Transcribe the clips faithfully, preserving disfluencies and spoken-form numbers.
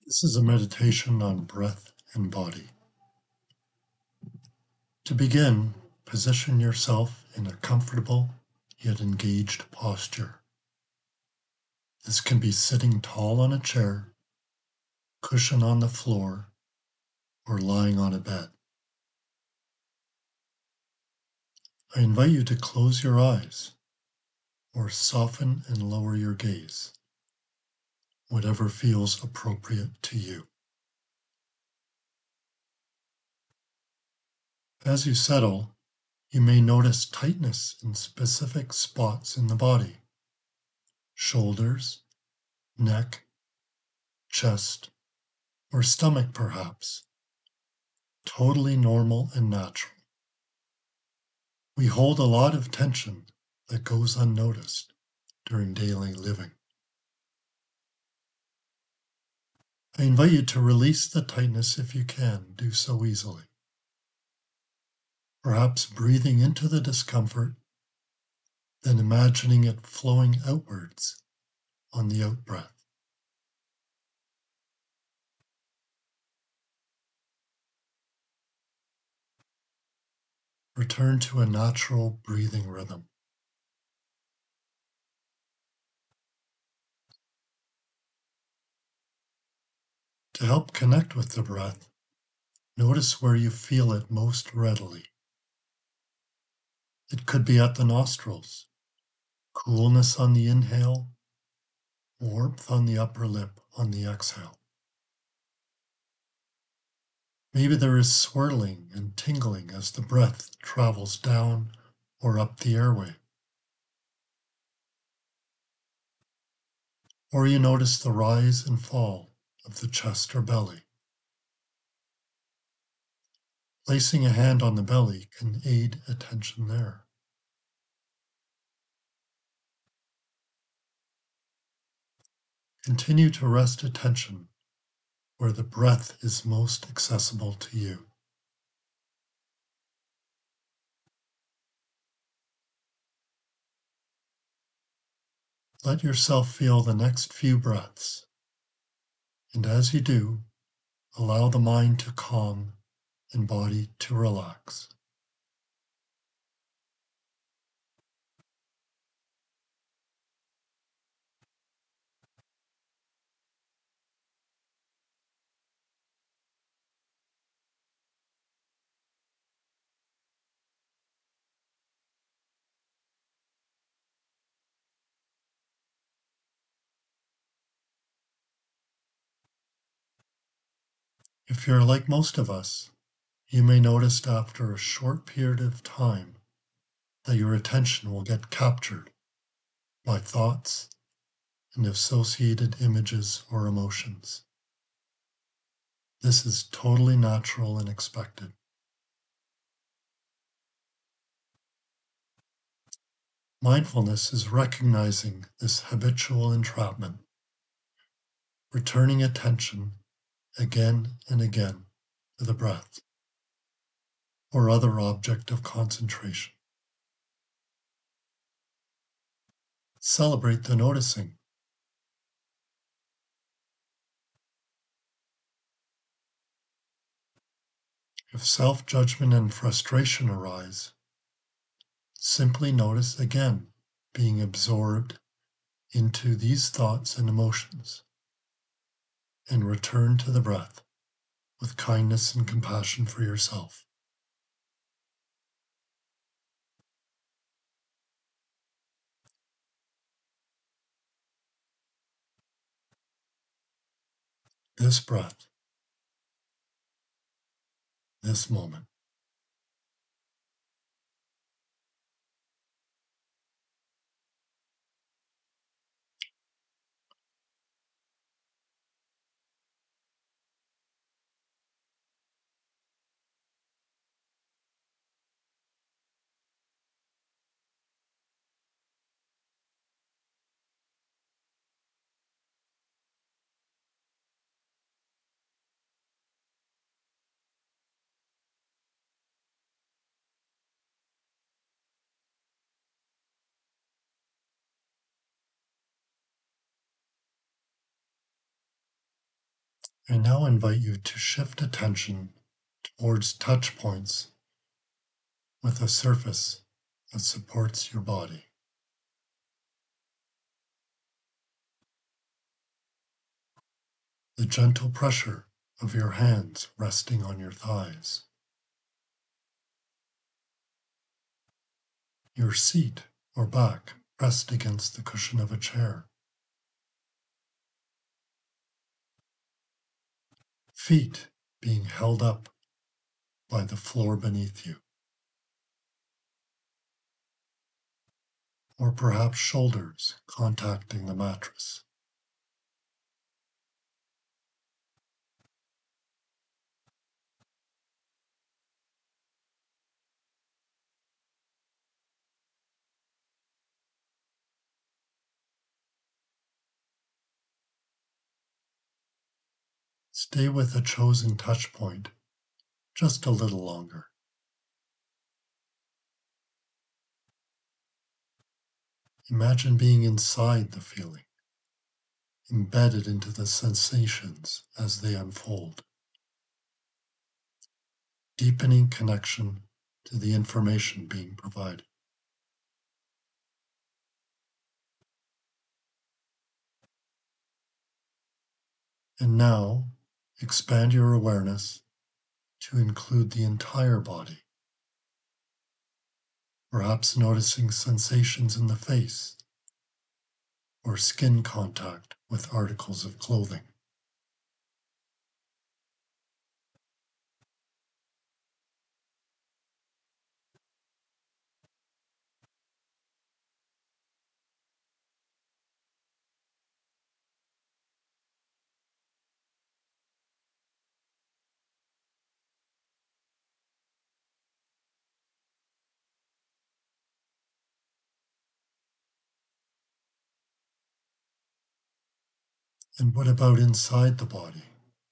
This is a meditation on breath and body. To begin, position yourself in a comfortable yet engaged posture. This can be sitting tall on a chair, cushion on the floor, or lying on a bed. I invite you to close your eyes or soften and lower your gaze, whatever feels appropriate to you. As you settle, you may notice tightness in specific spots in the body: shoulders, neck, chest, or stomach perhaps. Totally normal and natural. We hold a lot of tension that goes unnoticed during daily living. I invite you to release the tightness if you can do so easily. Perhaps breathing into the discomfort, then imagining it flowing outwards on the out-breath. Return to a natural breathing rhythm. To help connect with the breath, notice where you feel it most readily. It could be at the nostrils, coolness on the inhale, warmth on the upper lip on the exhale. Maybe there is swirling and tingling as the breath travels down or up the airway. Or you notice the rise and fall of the chest or belly. Placing a hand on the belly can aid attention there. Continue to rest attention where the breath is most accessible to you. Let yourself feel the next few breaths, and as you do, allow the mind to calm and body to relax. If you're like most of us, you may notice after a short period of time that your attention will get captured by thoughts and associated images or emotions. This is totally natural and expected. Mindfulness is recognizing this habitual entrapment, returning attention again and again to the breath or other object of concentration. Celebrate the noticing. If self-judgment and frustration arise, simply notice again being absorbed into these thoughts and emotions, and return to the breath with kindness and compassion for yourself. This breath, this moment. I now invite you to shift attention towards touch points with a surface that supports your body. The gentle pressure of your hands resting on your thighs. Your seat or back pressed against the cushion of a chair. Feet being held up by the floor beneath you. Or perhaps shoulders contacting the mattress. Stay with a chosen touch point just a little longer. Imagine being inside the feeling, embedded into the sensations as they unfold, deepening connection to the information being provided. And now, expand your awareness to include the entire body, perhaps noticing sensations in the face or skin contact with articles of clothing. And what about inside the body?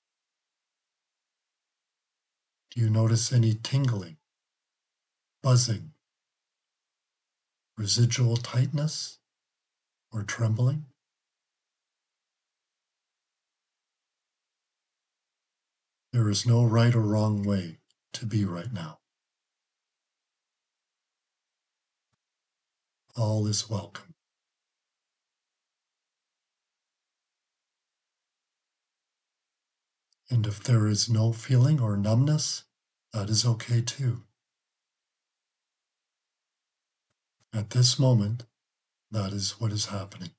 Do you notice any tingling, buzzing, residual tightness, or trembling? There is no right or wrong way to be right now. All is welcome. And if there is no feeling or numbness, that is okay too. At this moment, that is what is happening.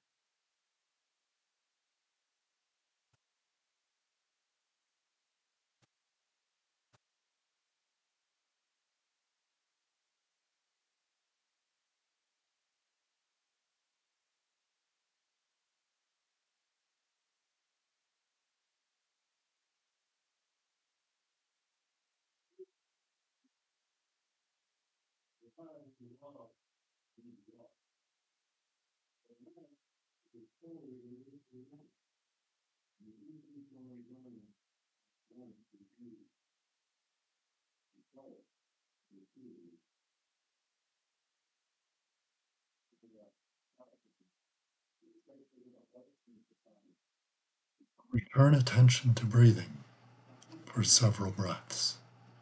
Return attention to breathing for several breaths.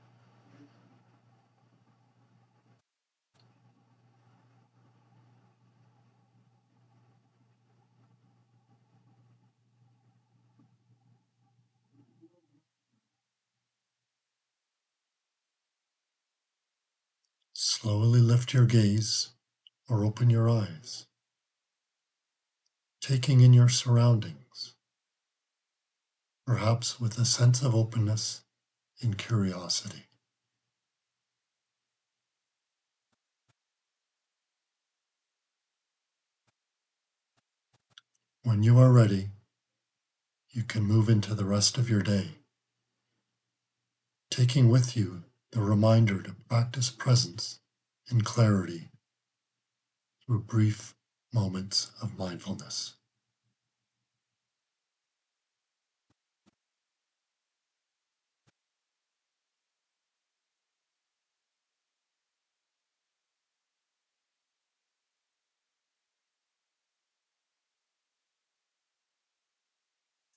Slowly lift your gaze or open your eyes, taking in your surroundings, perhaps with a sense of openness and curiosity. When you are ready, you can move into the rest of your day, taking with you the reminder to practice presence and clarity through brief moments of mindfulness.